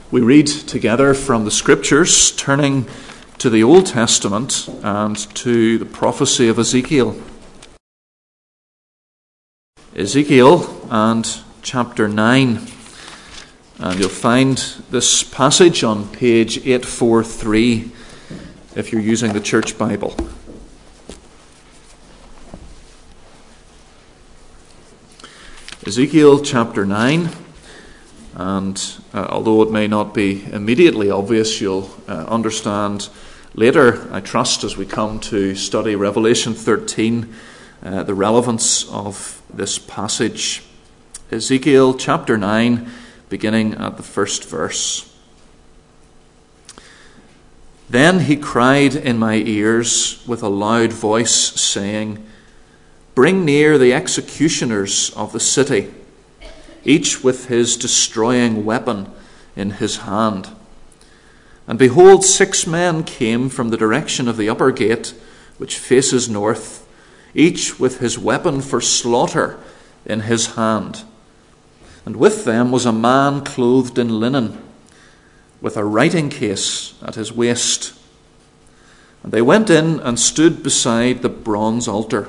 We read together from the Scriptures, turning to the Old Testament and to the prophecy of Ezekiel. Ezekiel and chapter 9. And you'll find this passage on page 843 if you're using the Church Bible. Ezekiel chapter 9. And although it may not be immediately obvious, you'll understand later, I trust, as we come to study Revelation 13, the relevance of this passage. Ezekiel chapter 9, beginning at the first verse. Then he cried in my ears with a loud voice, saying, "Bring near the executioners of the city, each with his destroying weapon in his hand." And behold, 6 men came from the direction of the upper gate, which faces north, each with his weapon for slaughter in his hand. And with them was a man clothed in linen, with a writing case at his waist. And they went in and stood beside the bronze altar.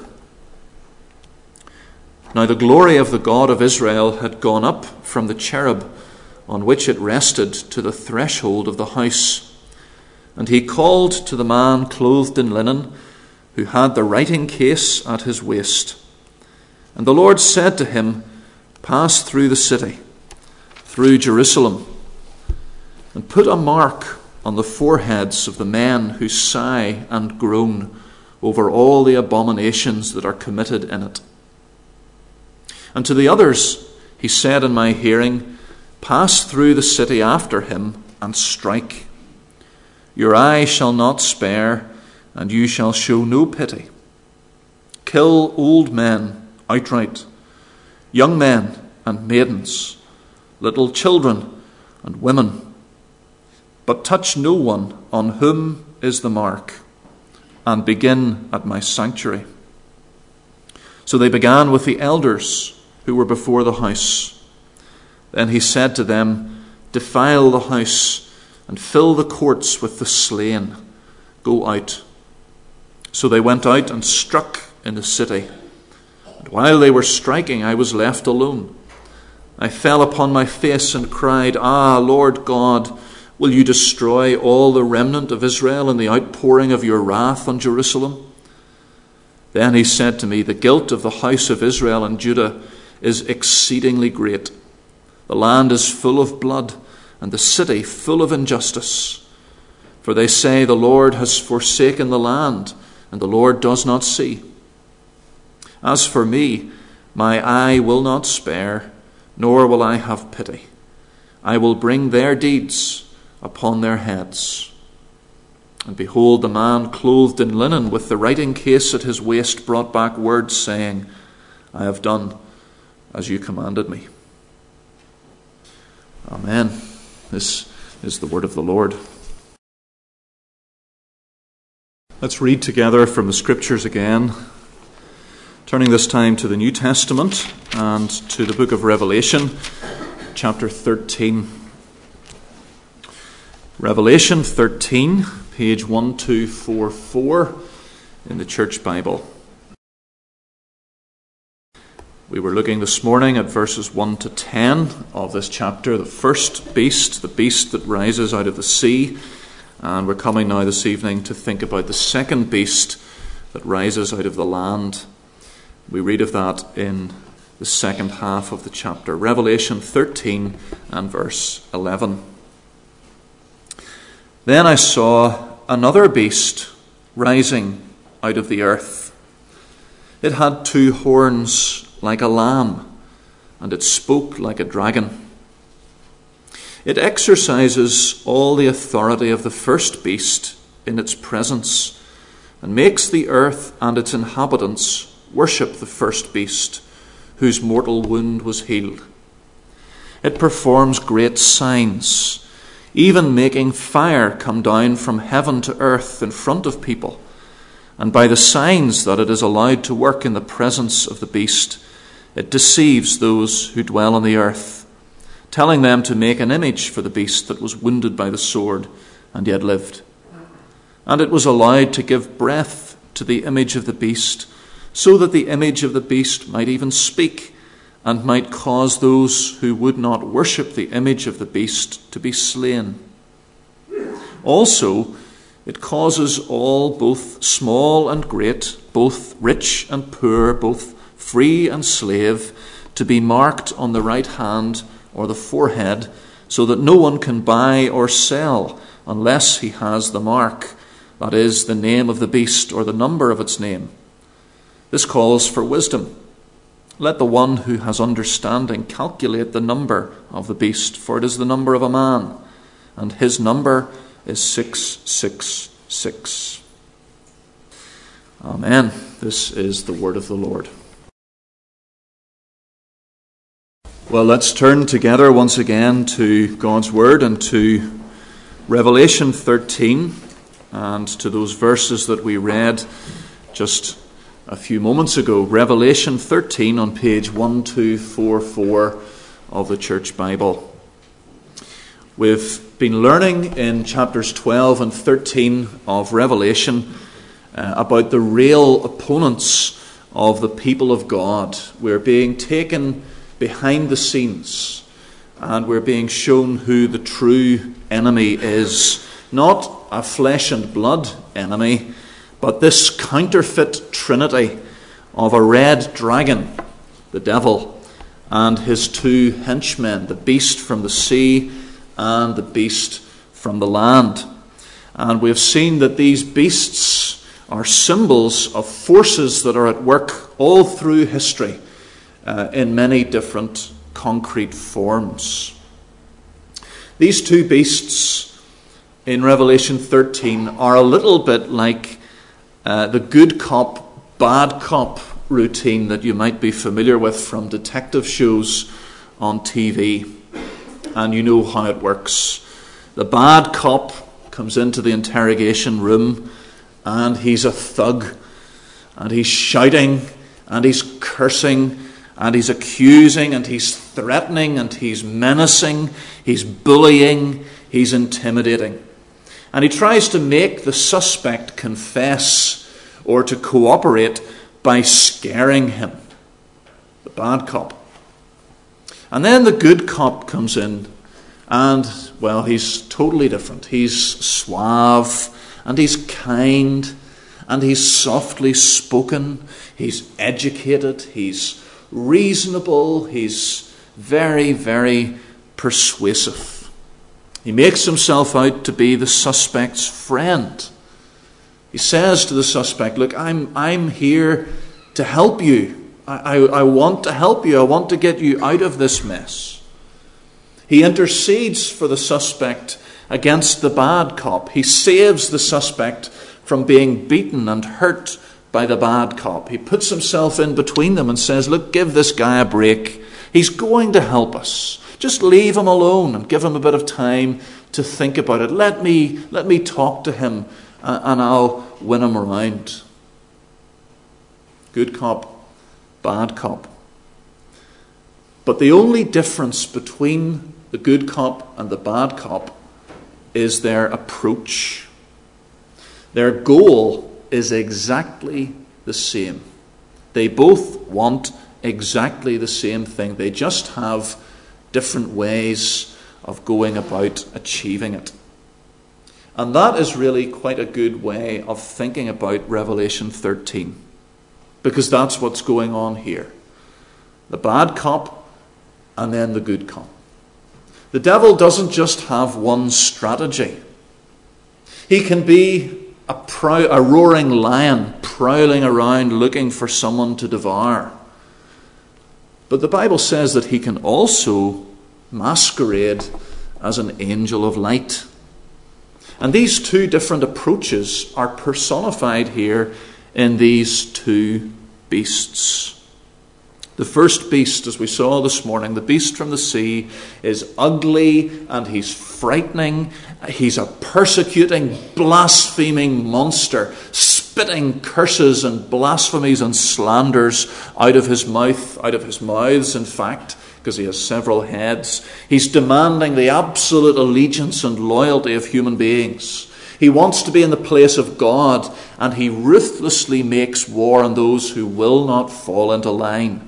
Now the glory of the God of Israel had gone up from the cherub on which it rested to the threshold of the house. And he called to the man clothed in linen, who had the writing case at his waist. And the Lord said to him, "Pass through the city, through Jerusalem, and put a mark on the foreheads of the men who sigh and groan over all the abominations that are committed in it." And to the others he said in my hearing, "Pass through the city after him and strike. Your eye shall not spare, and you shall show no pity. Kill old men outright, young men and maidens, little children and women, but touch no one on whom is the mark, and begin at my sanctuary." So they began with the elders who were before the house. Then he said to them, "Defile the house and fill the courts with the slain. Go out." So they went out and struck in the city. And while they were striking, I was left alone. I fell upon my face and cried, "Ah, Lord God, will you destroy all the remnant of Israel in the outpouring of your wrath on Jerusalem?" Then he said to me, "The guilt of the house of Israel and Judah is exceedingly great. The land is full of blood, and the city full of injustice. For they say, 'The Lord has forsaken the land, and the Lord does not see.' As for me, my eye will not spare, nor will I have pity. I will bring their deeds upon their heads." And behold, the man clothed in linen with the writing case at his waist brought back word, saying, "I have done as you commanded me." Amen. This is the word of the Lord. Let's read together from the Scriptures again, turning this time to the New Testament and to the book of Revelation, chapter 13. Revelation 13, page 1244 in the Church Bible. We were looking this morning at verses 1 to 10 of this chapter, the first beast, the beast that rises out of the sea. And we're coming now this evening to think about the second beast that rises out of the land. We read of that in the second half of the chapter, Revelation 13 and verse 11. Then I saw another beast rising out of the earth. It had 2 horns like a lamb, and it spoke like a dragon. It exercises all the authority of the first beast in its presence, and makes the earth and its inhabitants worship the first beast, whose mortal wound was healed. It performs great signs, even making fire come down from heaven to earth in front of people, and by the signs that it is allowed to work in the presence of the beast, it deceives those who dwell on the earth, telling them to make an image for the beast that was wounded by the sword and yet lived. And it was allowed to give breath to the image of the beast, so that the image of the beast might even speak, and might cause those who would not worship the image of the beast to be slain. Also, it causes all, both small and great, both rich and poor, both free and slave, to be marked on the right hand or the forehead, so that no one can buy or sell unless he has the mark, that is, the name of the beast or the number of its name. This calls for wisdom. Let the one who has understanding calculate the number of the beast, for it is the number of a man, and his number is 666. Amen. This is the word of the Lord. Well, let's turn together once again to God's word and to Revelation 13 and to those verses that we read just a few moments ago. Revelation 13 on page 1244 of the Church Bible. We've been learning in chapters 12 and 13 of Revelation about the real opponents of the people of God. We're being taken behind the scenes and we're being shown who the true enemy is. Not a flesh and blood enemy, but this counterfeit trinity of a red dragon, the devil, and his two henchmen, the beast from the sea and the beast from the land. And we've seen that these beasts are symbols of forces that are at work all through history in many different concrete forms. These two beasts in Revelation 13 are a little bit like the good cop, bad cop routine that you might be familiar with from detective shows on TV. And you know how it works. The bad cop comes into the interrogation room and he's a thug, and he's shouting and he's cursing and he's accusing and he's threatening and he's menacing, he's bullying, he's intimidating. And he tries to make the suspect confess or to cooperate by scaring him. The bad cop. And then the good cop comes in and, well, he's totally different. He's suave and he's kind and he's softly spoken. He's educated. He's reasonable. He's very, very persuasive. He makes himself out to be the suspect's friend. He says to the suspect, look, I'm here to help you. I want to help you. I want to get you out of this mess. He intercedes for the suspect against the bad cop. He saves the suspect from being beaten and hurt by the bad cop. He puts himself in between them and says, look, give this guy a break. He's going to help us. Just leave him alone and give him a bit of time to think about it. Let me talk to him and I'll win him around. Good cop, bad cop. But the only difference between the good cop and the bad cop is their approach. Their goal is exactly the same. They both want exactly the same thing. They just have different ways of going about achieving it. And that is really quite a good way of thinking about Revelation 13. Because that's what's going on here. The bad cop and then the good cop. The devil doesn't just have one strategy. He can be a roaring lion prowling around looking for someone to devour. But the Bible says that he can also masquerade as an angel of light. And these two different approaches are personified here in these two beasts. The first beast, as we saw this morning, the beast from the sea, is ugly and he's frightening. He's a persecuting, blaspheming monster, spitting curses and blasphemies and slanders out of his mouth, out of his mouths, in fact, because he has several heads. He's demanding the absolute allegiance and loyalty of human beings. He wants to be in the place of God, and he ruthlessly makes war on those who will not fall into line.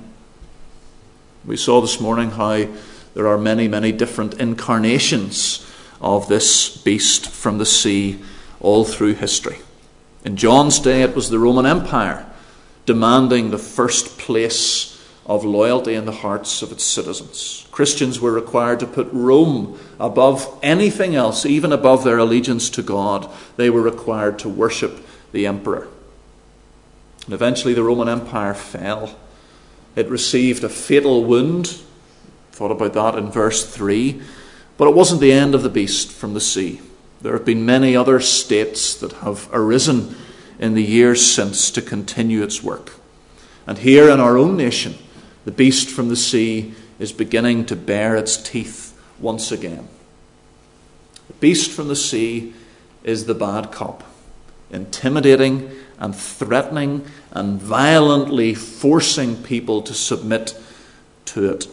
We saw this morning how there are many, many different incarnations of this beast from the sea all through history. In John's day, it was the Roman Empire, demanding the first place of loyalty in the hearts of its citizens. Christians were required to put Rome above anything else, even above their allegiance to God. They were required to worship the emperor. And eventually the Roman Empire fell. It received a fatal wound. Thought about that in verse 3. But it wasn't the end of the beast from the sea. There have been many other states that have arisen in the years since to continue its work. And here in our own nation, the beast from the sea is beginning to bare its teeth once again. The beast from the sea is the bad cop, intimidating and threatening and violently forcing people to submit to it.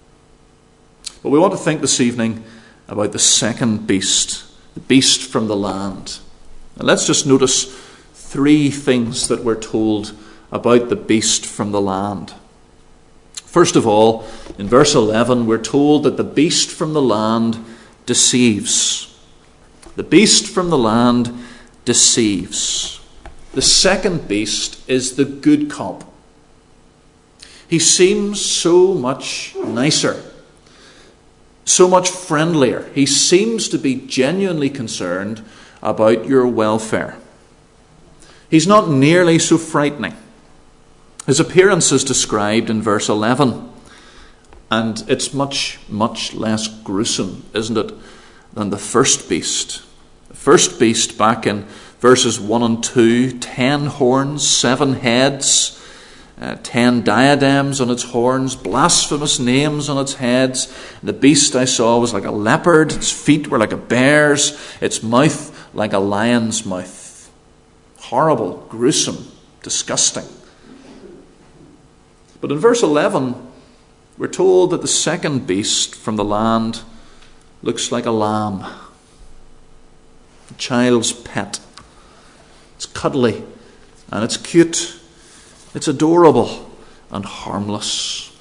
But we want to think this evening about the second beast, the beast from the land. And let's just notice 3 things that we're told about the beast from the land. First of all, in verse 11, we're told that the beast from the land deceives. The beast from the land deceives. The second beast is the good cop. He seems so much nicer, so much friendlier. He seems to be genuinely concerned about your welfare. He's not nearly so frightening. His appearance is described in verse 11, and it's much, much less gruesome, isn't it, than the first beast. The first beast, back in verses 1 and 2, 10 horns, 7 heads, 10 diadems on its horns, blasphemous names on its heads. The beast I saw was like a leopard, its feet were like a bear's, its mouth like a lion's mouth. Horrible, gruesome, disgusting. But in verse 11, we're told that the second beast from the land looks like a lamb, a child's pet. It's cuddly and it's cute. It's adorable and harmless.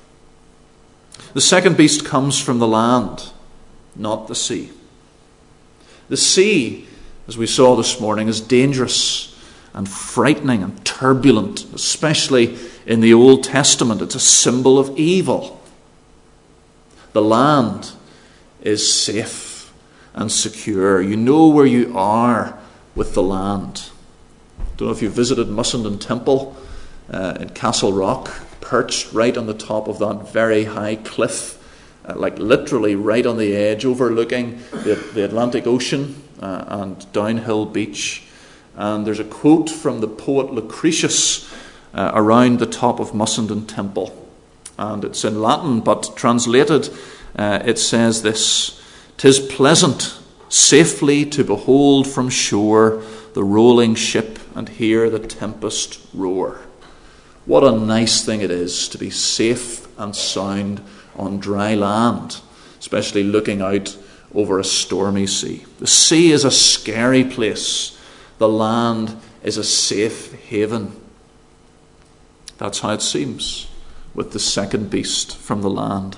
The second beast comes from the land, not the sea. The sea, as we saw this morning, is dangerous and frightening and turbulent, especially in the Old Testament. It's a symbol of evil. The land is safe and secure. You know where you are with the land. I don't know if you visited Mussenden Temple in Castle Rock, perched right on the top of that very high cliff, like literally right on the edge, overlooking the Atlantic Ocean and Downhill Beach. And there's a quote from the poet Lucretius around the top of Mussenden Temple. And it's in Latin, but translated, it says this: "'Tis pleasant safely to behold from shore the rolling ship and hear the tempest roar." What a nice thing it is to be safe and sound on dry land, especially looking out over a stormy sea. The sea is a scary place. The land is a safe haven. That's how it seems with the second beast from the land.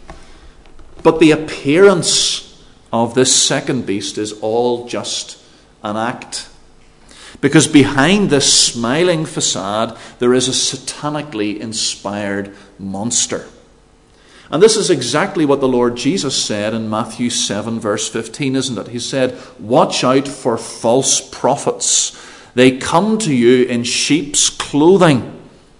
But the appearance of this second beast is all just an act. Because behind this smiling facade, there is a satanically inspired monster. And this is exactly what the Lord Jesus said in Matthew 7, verse 15, isn't it? He said, "Watch out for false prophets. They come to you in sheep's clothing,"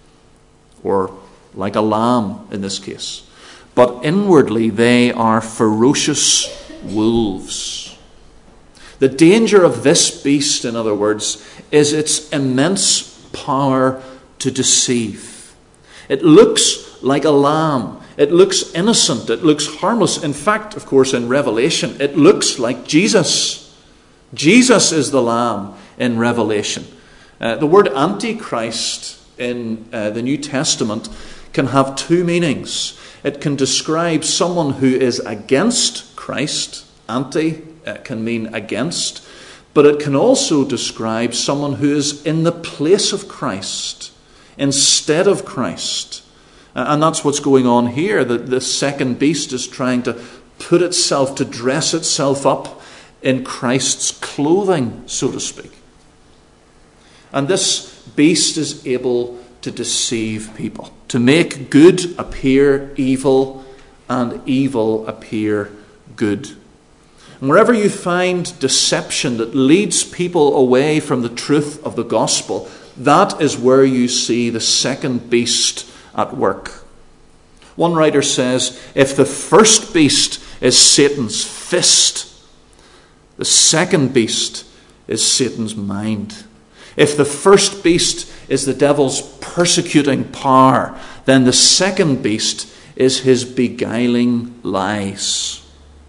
or like a lamb in this case, "but inwardly they are ferocious wolves." The danger of this beast, in other words, is its immense power to deceive. It looks like a lamb. It looks innocent. It looks harmless. In fact, of course, in Revelation, it looks like Jesus. Jesus is the lamb in Revelation. The word Antichrist in the New Testament can have 2 meanings. It can describe someone who is against Christ. Anti can mean against. But it can also describe someone who is in the place of Christ, instead of Christ. And that's what's going on here. The second beast is trying to put itself, to dress itself up in Christ's clothing, so to speak. And this beast is able to deceive people, to make good appear evil and evil appear good. And wherever you find deception that leads people away from the truth of the gospel, that is where you see the second beast at work. One writer says, if the first beast is Satan's fist, the second beast is Satan's mind. If the first beast is the devil's persecuting power, then the second beast is his beguiling lies.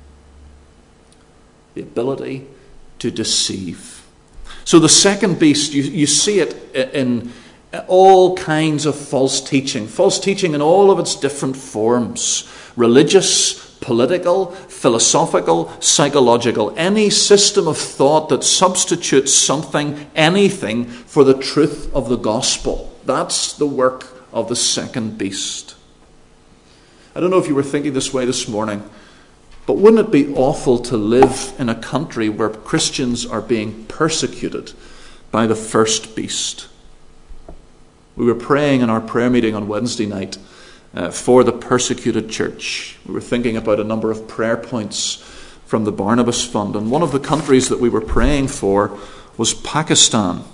The ability to deceive. So the second beast, you see it in all kinds of false teaching in all of its different forms. Religious, political, philosophical, psychological, any system of thought that substitutes something, anything, for the truth of the gospel. That's the work of the second beast. I don't know if you were thinking this way this morning, but wouldn't it be awful to live in a country where Christians are being persecuted by the first beast? We were praying in our prayer meeting on Wednesday night for the persecuted church. We were thinking about a number of prayer points from the Barnabas Fund, and one of the countries that we were praying for was Pakistan.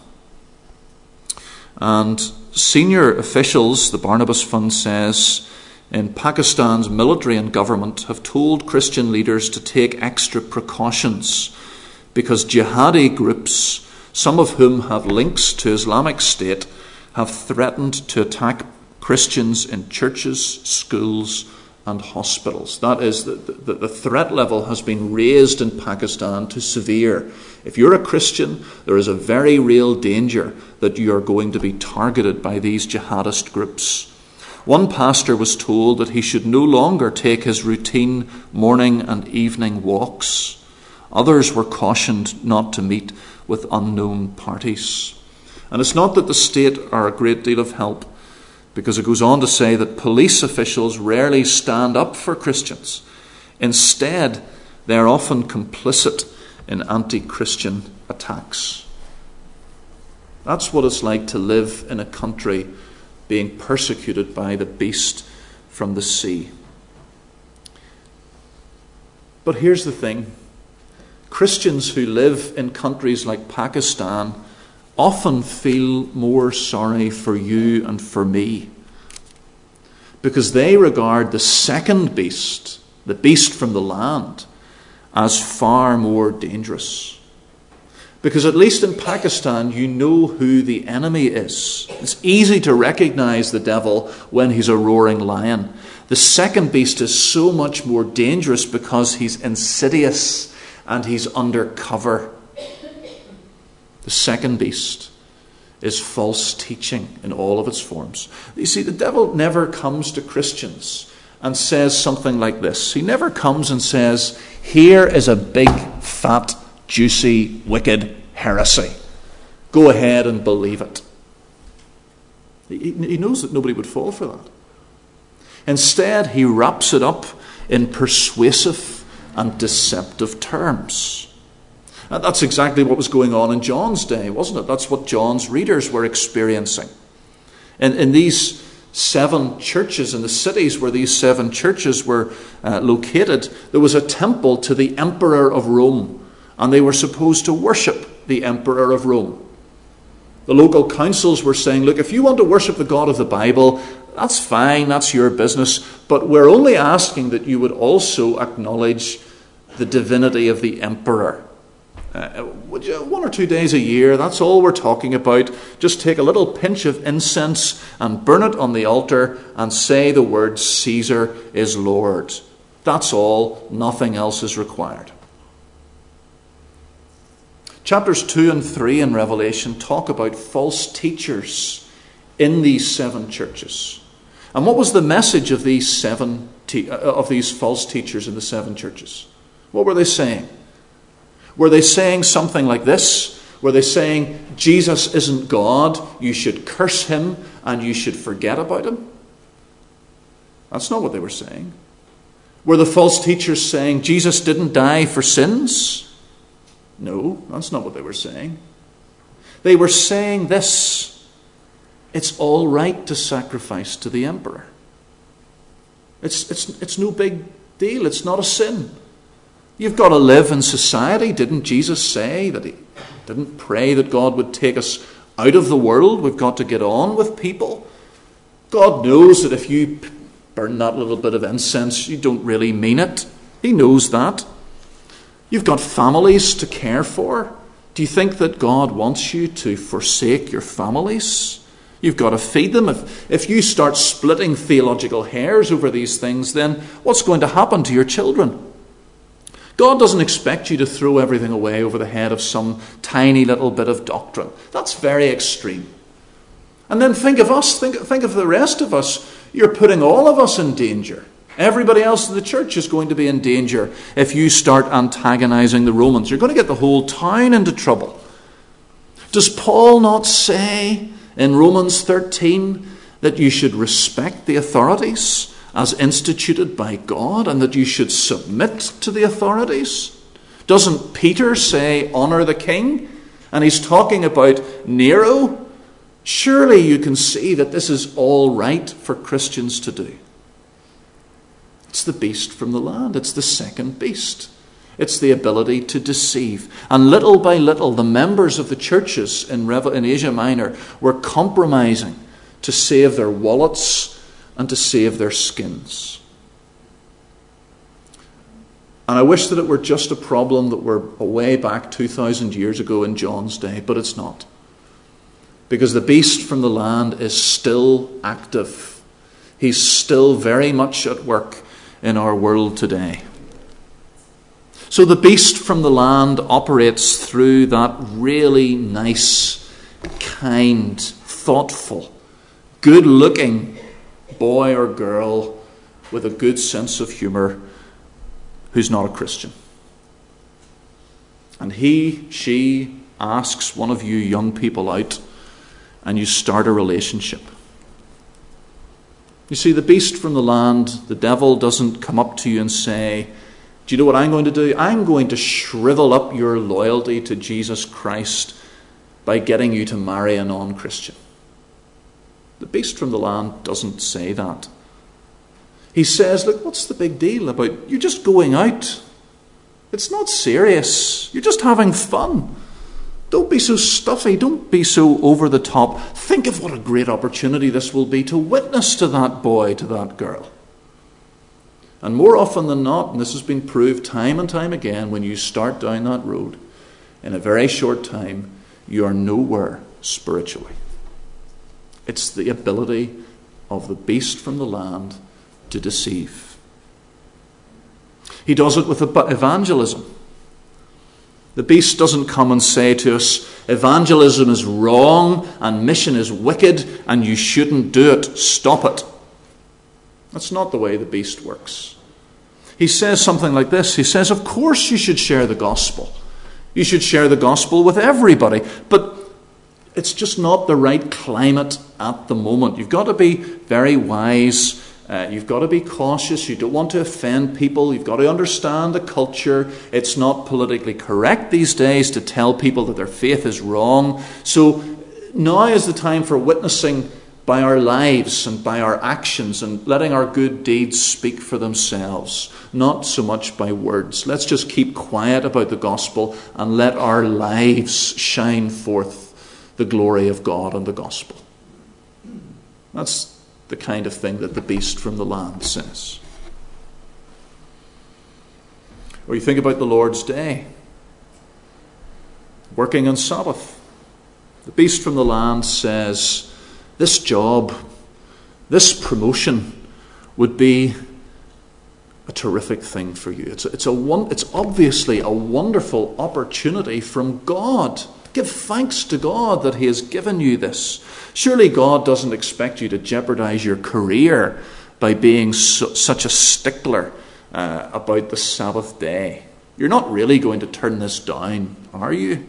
And senior officials, the Barnabas Fund says, in Pakistan's military and government have told Christian leaders to take extra precautions because jihadi groups, some of whom have links to Islamic State, have threatened to attack Christians in churches, schools and hospitals. That is, the threat level has been raised in Pakistan to severe. If you're a Christian, there is a very real danger that you are going to be targeted by these jihadist groups. One pastor was told that he should no longer take his routine morning and evening walks. Others were cautioned not to meet with unknown parties. And it's not that the state are a great deal of help, because it goes on to say that police officials rarely stand up for Christians. Instead, they are often complicit in anti-Christian attacks. That's what it's like to live in a country being persecuted by the beast from the sea. But here's the thing. Christians who live in countries like Pakistan often feel more sorry for you and for me, because they regard the second beast, the beast from the land, as far more dangerous. Because at least in Pakistan, you know who the enemy is. It's easy to recognize the devil when he's a roaring lion. The second beast is so much more dangerous because he's insidious and he's undercover. The second beast is false teaching in all of its forms. You see, the devil never comes to Christians and says something like this. He never comes and says, here is a big, fat, juicy, wicked heresy. Go ahead and believe it. He knows that nobody would fall for that. Instead, he wraps it up in persuasive and deceptive terms. And that's exactly what was going on in John's day, wasn't it? That's what John's readers were experiencing. In these 7 churches, in the cities where these 7 churches were located, there was a temple to the Emperor of Rome, and they were supposed to worship the Emperor of Rome. The local councils were saying, look, if you want to worship the God of the Bible, that's fine, that's your business, but we're only asking that you would also acknowledge the divinity of the Emperor. 1 or 2 days a year, that's all we're talking about. Just take a little pinch of incense and burn it on the altar and say the words, Caesar is Lord. That's all. Nothing else is required. Chapters 2 and 3 in Revelation talk about false teachers in these 7 churches. And what was the message of these false teachers in the 7 churches? What were they saying? Were they saying something like this? Were they saying, Jesus isn't God, you should curse him and you should forget about him? That's not what they were saying. Were the false teachers saying Jesus didn't die for sins? No, that's not what they were saying. They were saying this: it's all right to sacrifice to the emperor. It's no big deal. It's not a sin. You've got to live in society. Didn't Jesus say that he didn't pray that God would take us out of the world? We've got to get on with people. God knows that if you burn that little bit of incense, you don't really mean it. He knows that. You've got families to care for. Do you think that God wants you to forsake your families? You've got to feed them. If you start splitting theological hairs over these things, then what's going to happen to your children? God doesn't expect you to throw everything away over the head of some tiny little bit of doctrine. That's very extreme. And then think of us, think of the rest of us. You're putting all of us in danger. Everybody else in the church is going to be in danger if you start antagonizing the Romans. You're going to get the whole town into trouble. Does Paul not say in Romans 13 that you should respect the authorities as instituted by God and that you should submit to the authorities? Doesn't Peter say, honor the king? And he's talking about Nero. Surely you can see that this is all right for Christians to do. It's the beast from the land. It's the second beast. It's the ability to deceive. And little by little, the members of the churches in Asia Minor were compromising to save their wallets and to save their skins. And I wish that it were just a problem that were way back 2,000 years ago in John's day, but it's not. Because the beast from the land is still active. He's still very much at work in our world today. So the beast from the land operates through that really nice, kind, thoughtful, good-looking boy or girl with a good sense of humour who's not a Christian. And she asks one of you young people out, and you start a relationship. You see, the beast from the land, the devil, doesn't come up to you and say, do you know what I'm going to do? I'm going to shrivel up your loyalty to Jesus Christ by getting you to marry a non-Christian. The beast from the land doesn't say that. He says, look, what's the big deal about you just going out? It's not serious. You're just having fun. Don't be so stuffy. Don't be so over the top. Think of what a great opportunity this will be to witness to that boy, to that girl. And more often than not, and this has been proved time and time again, when you start down that road, in a very short time, you are nowhere spiritually. It's the ability of the beast from the land to deceive. He does it with evangelism. The beast doesn't come and say to us, evangelism is wrong and mission is wicked and you shouldn't do it. Stop it. That's not the way the beast works. He says something like this. He says, of course you should share the gospel. You should share the gospel with everybody. But it's just not the right climate at the moment. You've got to be very wise. You've got to be cautious. You don't want to offend people. You've got to understand the culture. It's not politically correct these days to tell people that their faith is wrong. So now is the time for witnessing by our lives and by our actions and letting our good deeds speak for themselves, not so much by words. Let's just keep quiet about the gospel and let our lives shine forth the glory of God and the gospel. That's the kind of thing that the beast from the land says. Or you think about the Lord's Day, working on Sabbath. The beast from the land says, this job, this promotion would be a terrific thing for you. It's obviously a wonderful opportunity from God. Give thanks to God that he has given you this. Surely God doesn't expect you to jeopardize your career by being such a stickler about the Sabbath day. You're not really going to turn this down, are you?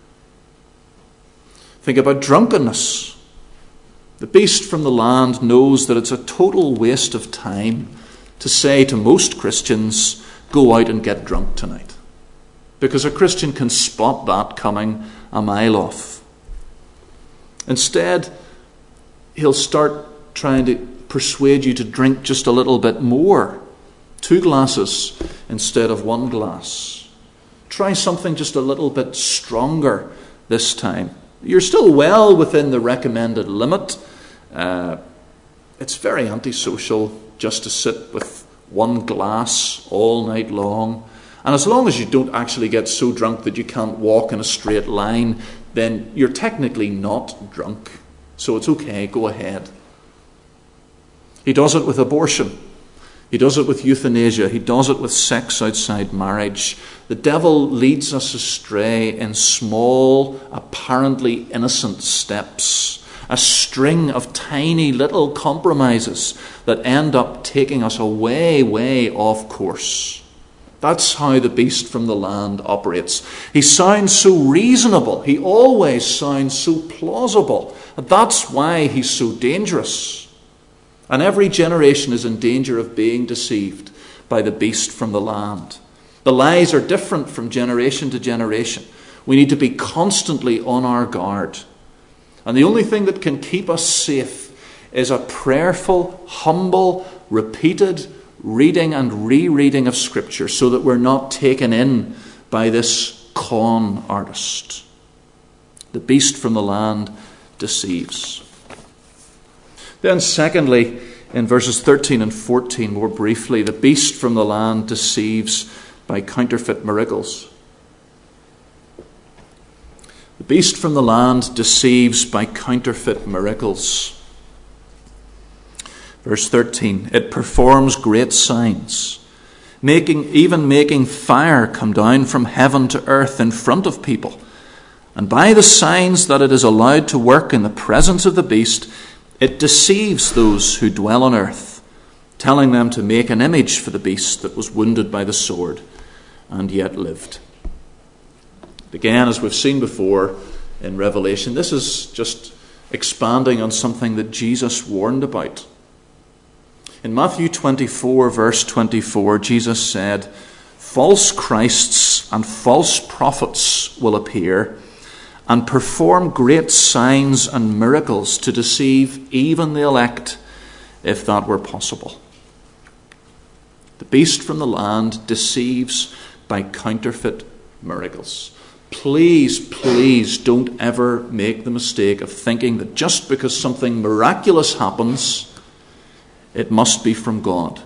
Think about drunkenness. The beast from the land knows that it's a total waste of time to say to most Christians, go out and get drunk tonight. Because a Christian can spot that coming a mile off. Instead, he'll start trying to persuade you to drink just a little bit more. 2 glasses instead of 1 glass. Try something just a little bit stronger this time. You're still well within the recommended limit. It's very antisocial just to sit with 1 glass all night long. And as long as you don't actually get so drunk that you can't walk in a straight line, then you're technically not drunk. So it's okay, go ahead. He does it with abortion. He does it with euthanasia. He does it with sex outside marriage. The devil leads us astray in small, apparently innocent steps. A string of tiny little compromises that end up taking us way, way off course. That's how the beast from the land operates. He sounds so reasonable. He always sounds so plausible. That's why he's so dangerous. And every generation is in danger of being deceived by the beast from the land. The lies are different from generation to generation. We need to be constantly on our guard. And the only thing that can keep us safe is a prayerful, humble, repeated reading and rereading of Scripture so that we're not taken in by this con artist. The beast from the land deceives. Then secondly, in verses 13 and 14, more briefly, the beast from the land deceives by counterfeit miracles. The beast from the land deceives by counterfeit miracles. Verse 13, it performs great signs, even making fire come down from heaven to earth in front of people. And by the signs that it is allowed to work in the presence of the beast, it deceives those who dwell on earth, telling them to make an image for the beast that was wounded by the sword and yet lived. Again, as we've seen before in Revelation, this is just expanding on something that Jesus warned about. In Matthew 24, verse 24, Jesus said, false Christs and false prophets will appear and perform great signs and miracles to deceive even the elect, if that were possible. The beast from the land deceives by counterfeit miracles. Please, please don't ever make the mistake of thinking that just because something miraculous happens, it must be from God.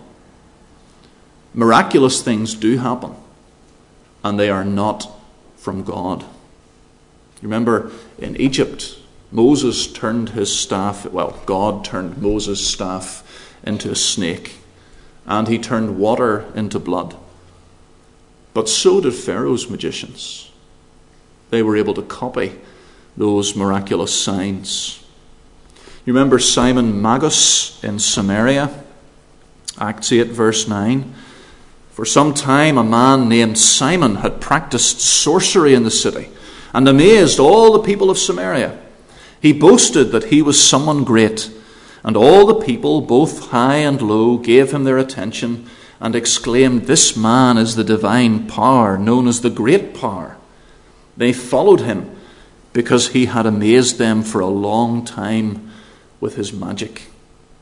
Miraculous things do happen, and they are not from God. You remember in Egypt, Moses turned his staff, God turned Moses' staff into a snake, and he turned water into blood. But so did Pharaoh's magicians. They were able to copy those miraculous signs. You remember Simon Magus in Samaria? Acts 8, verse 9. For some time a man named Simon had practiced sorcery in the city and amazed all the people of Samaria. He boasted that he was someone great, and all the people, both high and low, gave him their attention and exclaimed, "This man is the divine power, known as the Great Power." They followed him because he had amazed them for a long time with his magic.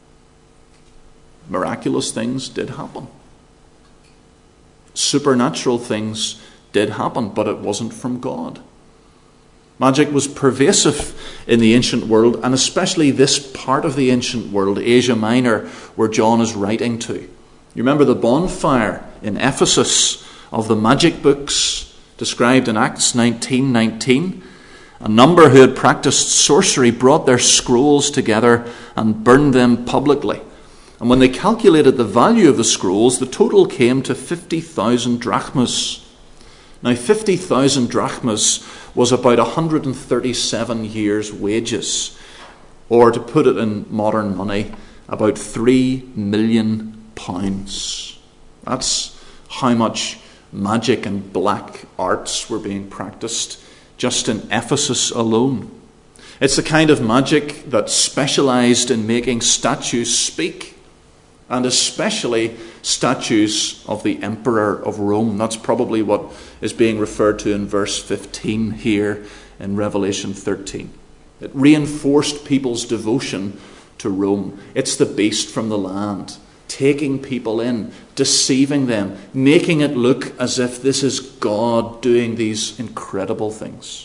Miraculous things did happen. Supernatural things did happen, but it wasn't from God. Magic was pervasive in the ancient world, and especially this part of the ancient world, Asia Minor, where John is writing to. You remember the bonfire in Ephesus of the magic books described in Acts 19:19? A number who had practiced sorcery brought their scrolls together and burned them publicly. And when they calculated the value of the scrolls, the total came to 50,000 drachmas. Now, 50,000 drachmas was about 137 years' wages, or to put it in modern money, about £3 million. That's how much magic and black arts were being practiced just in Ephesus alone. It's the kind of magic that specialized in making statues speak, and especially statues of the Emperor of Rome. That's probably what is being referred to in verse 15 here in Revelation 13. It reinforced people's devotion to Rome. It's the beast from the land, taking people in, deceiving them, making it look as if this is God doing these incredible things.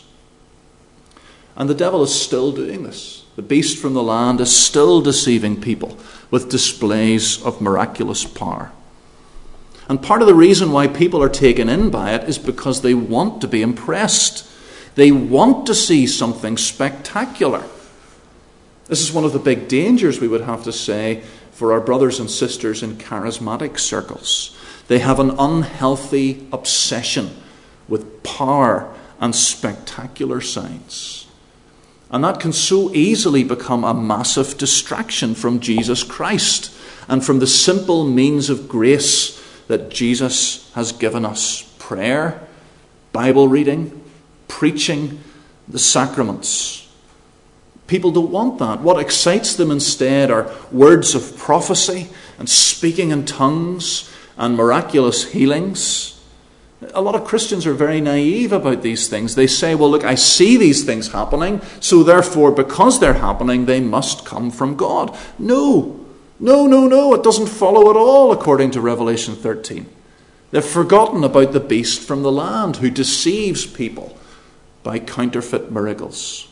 And the devil is still doing this. The beast from the land is still deceiving people with displays of miraculous power. And part of the reason why people are taken in by it is because they want to be impressed. They want to see something spectacular. This is one of the big dangers, we would have to say, for our brothers and sisters in charismatic circles. They have an unhealthy obsession with power and spectacular signs. And that can so easily become a massive distraction from Jesus Christ and from the simple means of grace that Jesus has given us: prayer, Bible reading, preaching, the sacraments. People don't want that. What excites them instead are words of prophecy and speaking in tongues and miraculous healings. A lot of Christians are very naive about these things. They say, well, look, I see these things happening, so therefore, because they're happening, they must come from God. No, it doesn't follow at all according to Revelation 13. They've forgotten about the beast from the land who deceives people by counterfeit miracles.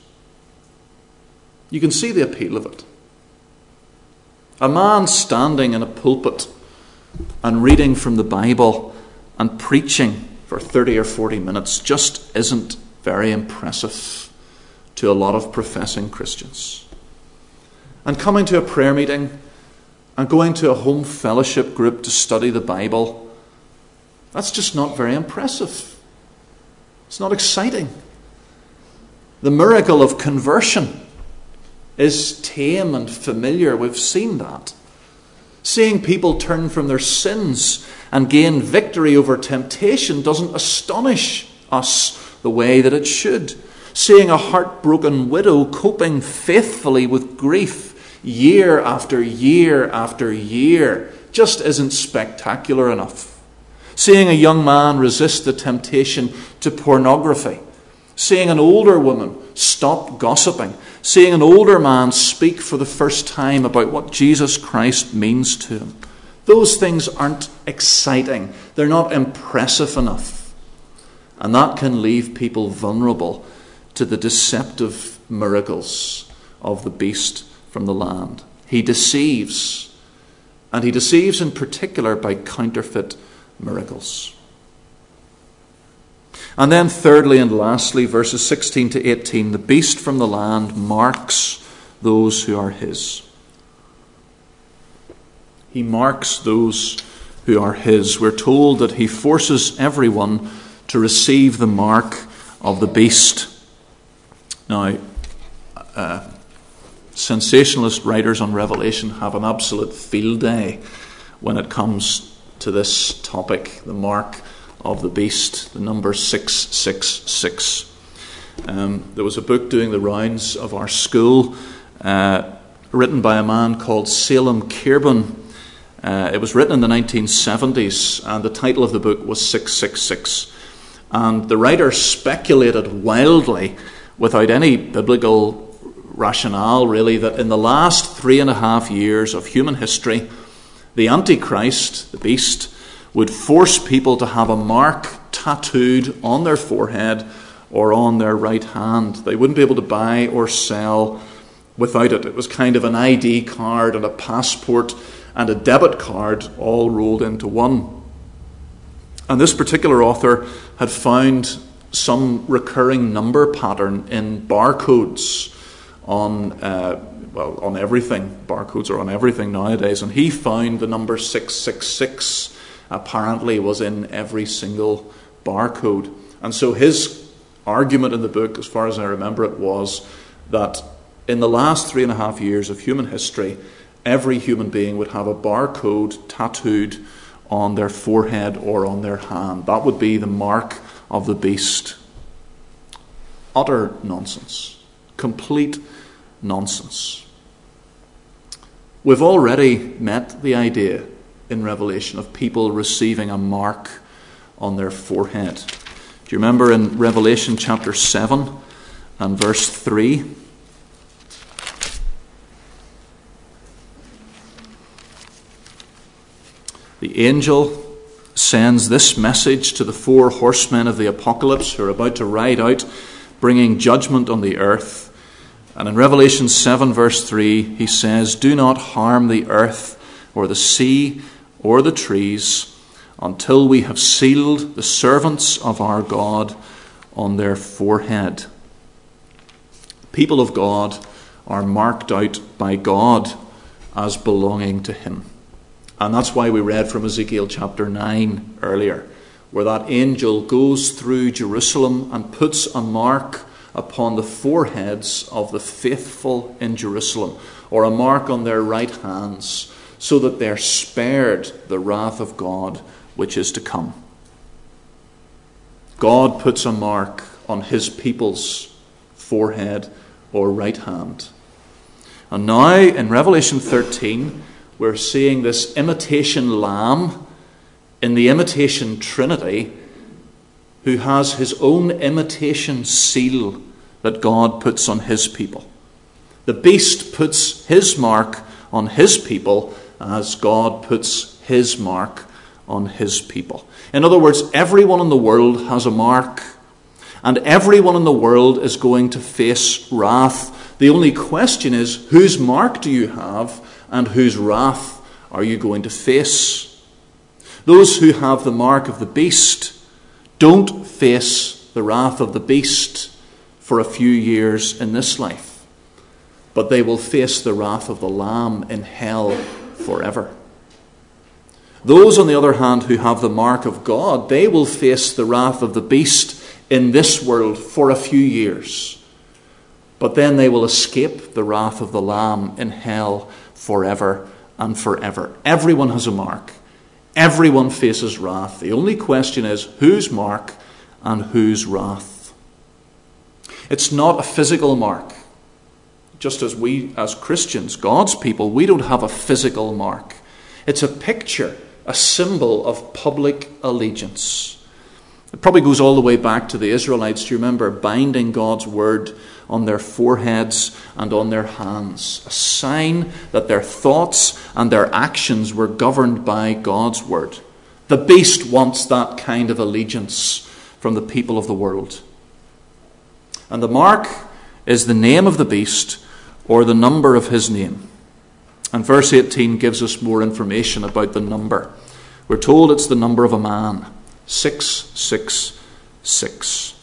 You can see the appeal of it. A man standing in a pulpit and reading from the Bible and preaching for 30 or 40 minutes just isn't very impressive to a lot of professing Christians. And coming to a prayer meeting and going to a home fellowship group to study the Bible, that's just not very impressive. It's not exciting. The miracle of conversion is tame and familiar. We've seen that. Seeing people turn from their sins and gain victory over temptation doesn't astonish us the way that it should. Seeing a heartbroken widow coping faithfully with grief year after year after year just isn't spectacular enough. Seeing a young man resist the temptation to pornography. Seeing an older woman stop gossiping. Seeing an older man speak for the first time about what Jesus Christ means to him. Those things aren't exciting. They're not impressive enough. And that can leave people vulnerable to the deceptive miracles of the beast from the land. He deceives. And he deceives in particular by counterfeit miracles. And then thirdly and lastly, verses 16 to 18, the beast from the land marks those who are his. He marks those who are his. We're told that he forces everyone to receive the mark of the beast. Now, sensationalist writers on Revelation have an absolute field day when it comes to this topic, the mark of the beast, the number 666. There was a book doing the rounds of our school, written by a man called Salem Kieran. It was written in the 1970s, and the title of the book was 666. And the writer speculated wildly, without any biblical rationale really, that in the last 3.5 years of human history, the Antichrist, the beast, would force people to have a mark tattooed on their forehead or on their right hand. They wouldn't be able to buy or sell without it. It was kind of an ID card and a passport and a debit card all rolled into one. And this particular author had found some recurring number pattern in barcodes on everything. Barcodes are on everything nowadays. And he found the number 666 apparently was in every single barcode. And so his argument in the book, as far as I remember it, was that in the last 3.5 years of human history, every human being would have a barcode tattooed on their forehead or on their hand. That would be the mark of the beast. Utter nonsense. Complete nonsense. We've already met the idea in Revelation of people receiving a mark on their forehead. Do you remember in Revelation chapter 7 and verse 3? The angel sends this message to the 4 horsemen of the apocalypse who are about to ride out, bringing judgment on the earth. And in Revelation 7 verse 3, he says, "Do not harm the earth or the sea or the trees until we have sealed the servants of our God on their forehead." People of God are marked out by God as belonging to him. And that's why we read from Ezekiel chapter 9 earlier, where that angel goes through Jerusalem and puts a mark upon the foreheads of the faithful in Jerusalem, or a mark on their right hands, so that they're spared the wrath of God which is to come. God puts a mark on his people's forehead or right hand. And now in Revelation 13, we're seeing this imitation lamb in the imitation Trinity, who has his own imitation seal that God puts on his people. The beast puts his mark on his people as God puts his mark on his people. In other words, everyone in the world has a mark, and everyone in the world is going to face wrath. The only question is, whose mark do you have and whose wrath are you going to face? Those who have the mark of the beast don't face the wrath of the beast for a few years in this life, but they will face the wrath of the Lamb in hell forever. Those, on the other hand, who have the mark of God, they will face the wrath of the beast in this world for a few years, but then they will escape the wrath of the Lamb in hell forever and forever. Everyone has a mark. Everyone faces wrath. The only question is, whose mark and whose wrath? It's not a physical mark. Just as we, as Christians, God's people, we don't have a physical mark. It's a picture, a symbol of public allegiance. It probably goes all the way back to the Israelites. Do you remember binding God's word on their foreheads and on their hands? A sign that their thoughts and their actions were governed by God's word. The beast wants that kind of allegiance from the people of the world. And the mark is the name of the beast or the number of his name. And verse 18 gives us more information about the number. We're told it's the number of a man. 666.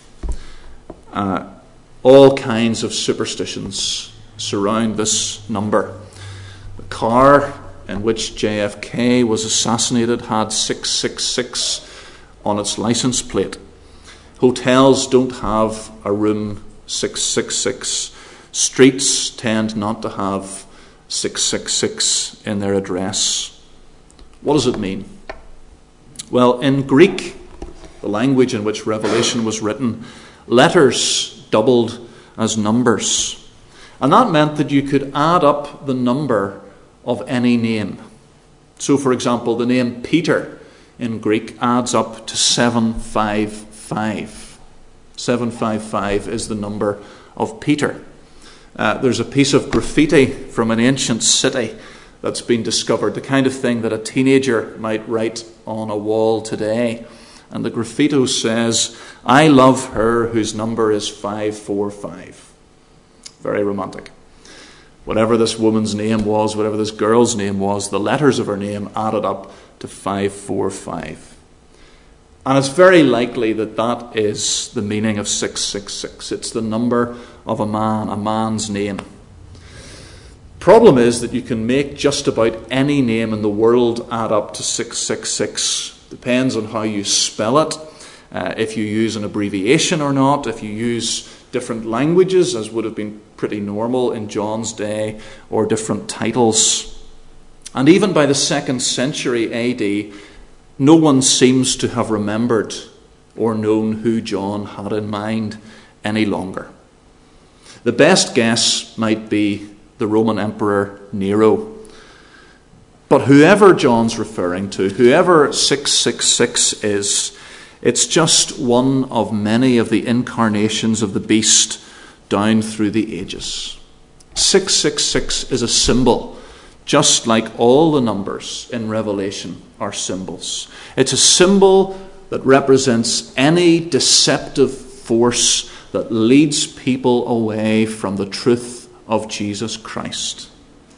All kinds of superstitions surround this number. The car in which JFK was assassinated had 666 on its license plate. Hotels don't have a room 666. Streets tend not to have 666 in their address. What does it mean? Well, in Greek, the language in which Revelation was written, letters doubled as numbers. And that meant that you could add up the number of any name. So, for example, the name Peter in Greek adds up to 755. 755 is the number of Peter. There's a piece of graffiti from an ancient city that's been discovered, the kind of thing that a teenager might write on a wall today. And the graffito says, "I love her whose number is 545. Very romantic. Whatever this woman's name was, whatever this girl's name was, the letters of her name added up to 545. And it's very likely that that is the meaning of 666. It's the number of a man's name. Problem is that you can make just about any name in the world add up to 666. Depends on how you spell it if you use an abbreviation or not, if you use different languages, as would have been pretty normal in John's day, or different titles. And even by the 2nd century AD, no one seems to have remembered or known who John had in mind any longer. The best guess might be the Roman Emperor Nero. But whoever John's referring to, whoever 666 is, it's just one of many of the incarnations of the beast down through the ages. 666 is a symbol, just like all the numbers in Revelation are symbols. It's a symbol that represents any deceptive force that leads people away from the truth of Jesus Christ.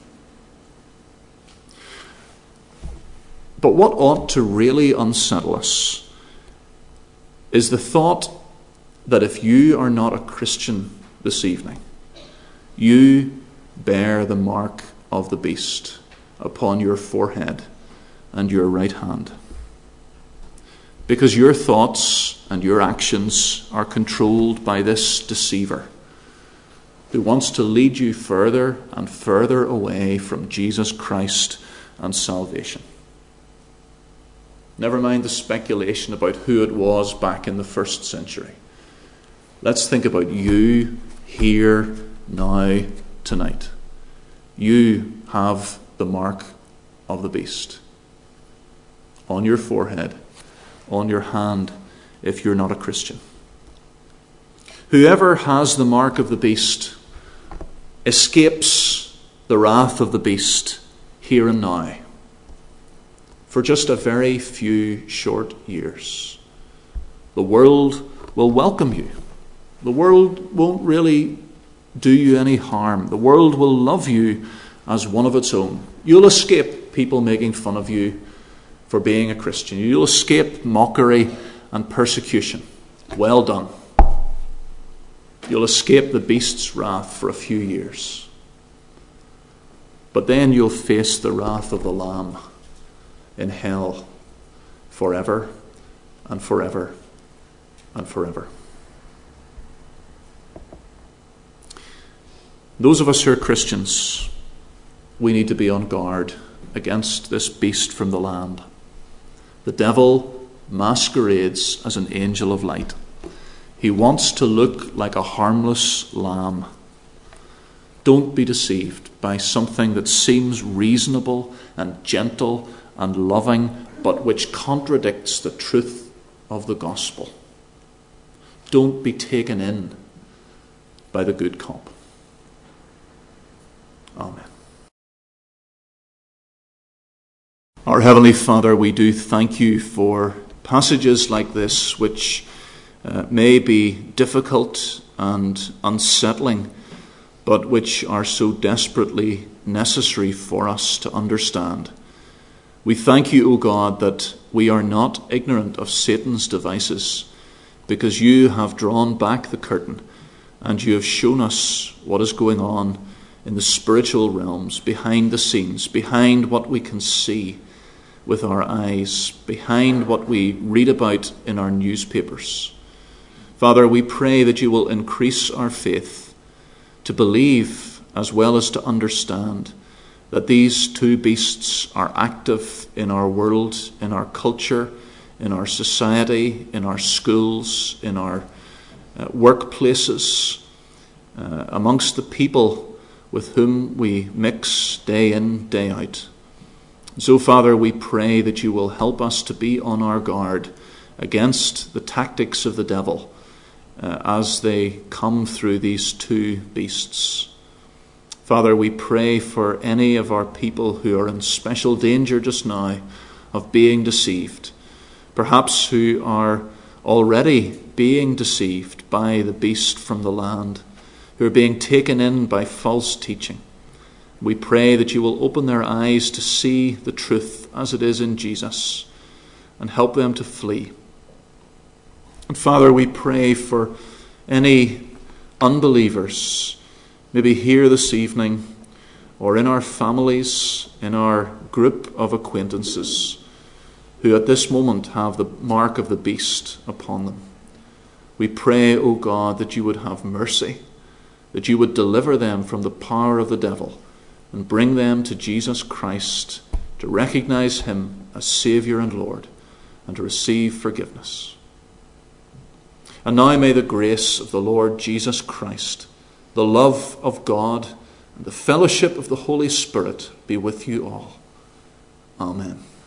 But what ought to really unsettle us is the thought that if you are not a Christian this evening, you bear the mark of the beast upon your forehead and your right hand. Because your thoughts and your actions are controlled by this deceiver who wants to lead you further and further away from Jesus Christ and salvation. Never mind the speculation about who it was back in the 1st century. Let's think about you here, now, tonight. You have the mark of the beast on your forehead, on your hand, if you're not a Christian. Whoever has the mark of the beast escapes the wrath of the beast here and now for just a very few short years. The world will welcome you. The world won't really do you any harm. The world will love you as one of its own. You'll escape people making fun of you for being a Christian. You'll escape mockery and persecution. Well done. You'll escape the beast's wrath for a few years. But then you'll face the wrath of the Lamb in hell forever and forever and forever. Those of us who are Christians, we need to be on guard against this beast from the land. The devil masquerades as an angel of light. He wants to look like a harmless lamb. Don't be deceived by something that seems reasonable and gentle and loving, but which contradicts the truth of the gospel. Don't be taken in by the good cop. Amen. Our Heavenly Father, we do thank you for passages like this, which may be difficult and unsettling, but which are so desperately necessary for us to understand. We thank you, O God, that we are not ignorant of Satan's devices, because you have drawn back the curtain and you have shown us what is going on in the spiritual realms, behind the scenes, behind what we can see with our eyes, behind what we read about in our newspapers. Father, we pray that you will increase our faith to believe as well as to understand that these two beasts are active in our world, in our culture, in our society, in our schools, in our workplaces, amongst the people with whom we mix day in, day out. So, Father, we pray that you will help us to be on our guard against the tactics of the devil as they come through these two beasts. Father, we pray for any of our people who are in special danger just now of being deceived, perhaps who are already being deceived by the beast from the land, who are being taken in by false teaching. We pray that you will open their eyes to see the truth as it is in Jesus and help them to flee. And Father, we pray for any unbelievers, maybe here this evening or in our families, in our group of acquaintances, who at this moment have the mark of the beast upon them. We pray, O God, that you would have mercy, that you would deliver them from the power of the devil and bring them to Jesus Christ to recognize him as Saviour and Lord and to receive forgiveness. And now may the grace of the Lord Jesus Christ, the love of God, and the fellowship of the Holy Spirit be with you all. Amen.